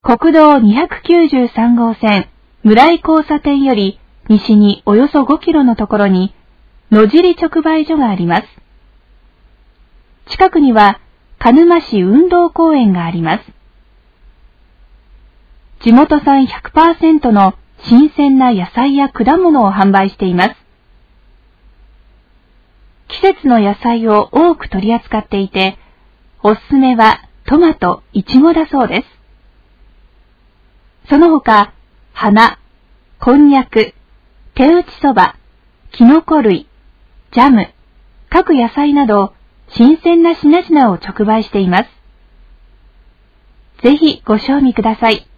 国道293号線村井交差点より西におよそ5キロのところに野尻直売所があります。近くには鹿沼市運動公園があります。地元産 100% の新鮮な野菜や果物を販売しています。季節の野菜を多く取り扱っていて、おすすめはトマト、イチゴだそうです。その他、花、こんにゃく、手打ちそば、きのこ類、ジャム、各野菜など、新鮮な品々を直売しています。ぜひご賞味ください。